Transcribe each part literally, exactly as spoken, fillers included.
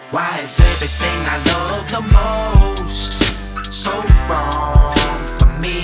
Why is everything I love the most so wrong for me?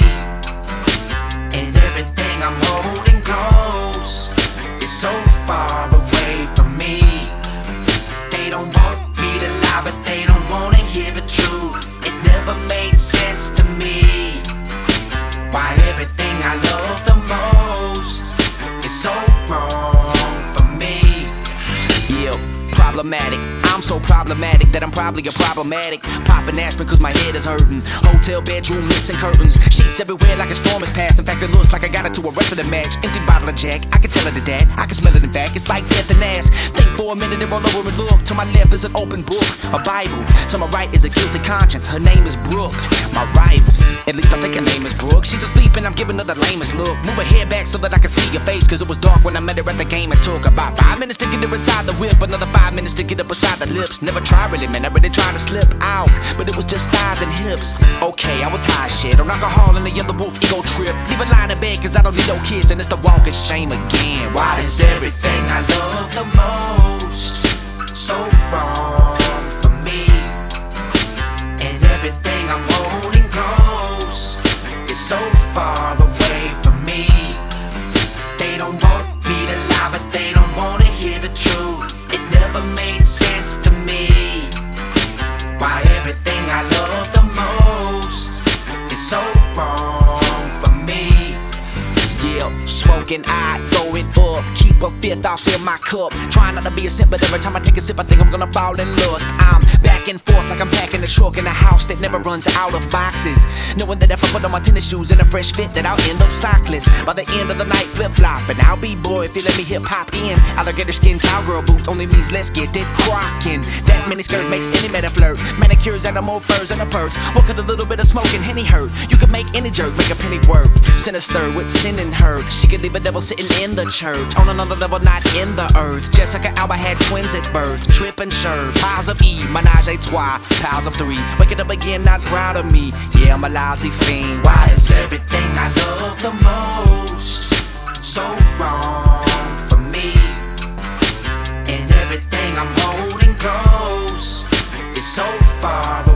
And everything I'm holding close is so far away from me. They don't want me to lie, but they don't wanna hear the truth. It never made sense to me. Why everything I love the most is so wrong for me. Yeah, problematic. I'm so problematic that I'm probably a problematic. Popping aspirin cause my head is hurting. Hotel bedroom missing curtains. Sheets everywhere like a storm is past. In fact, it looks like I got into a wrestling match. Empty bottle of Jack, I can tell it to that. I can smell it in back, it's like death and ass. Think for a minute and roll over and look. To my left is an open book, a Bible. To my right is a guilty conscience. Her name is Brooke, my rival. At least I think her name is Brooke. She's asleep and I'm giving her the lamest look. Move her hair back so that I can see your face, cause it was dark when I met her at the game. It took about five minutes to get her inside the whip. Another five minutes to get up beside the lips. Never tried really, man, I really tried to slip out, but it was just thighs and hips. Okay, I was high shit on alcohol and the other wolf ego trip. Leave a line in bed cause I don't need no kiss, and it's the walk of shame again. Why is everything I love the most so wrong for me? And everything I'm holding close is so far away from me. They don't want me to lie, but they don't wanna hear the truth. It never made sense to me. Why everything I love the most is so wrong for me. Yeah, smoking, I throw it up. Keep a fifth, I'll fill my cup. Trying not to be a simp, but every time I take a sip, I think I'm gonna fall in lust. I'm back and forth like I'm packing a truck in a house that never runs out of boxes. Knowing that if I put on my tennis shoes and a fresh fit, that I'll end up sockless. By the end of the night, flip-flop, and I'll be boy if you let me hip-hop in. Alligator skin, cowgirl boots only means let's get it crockin'. That miniskirt makes any man a flirt. Manicures, animal furs, and a purse. What could a little bit of smoking Henny hurt? You can make any jerk, make a penny worth. Sinister with sin in her. She could leave a devil sitting in the church. On another level, not in the earth. Jessica Alba had twins at birth. Trip and Sher, piles of E, menage a trois, piles of three. Waking up again, not proud of me. Yeah, I'm a lousy fiend. Why is everything I love the most so wrong for me? And everything I'm holding close is so far away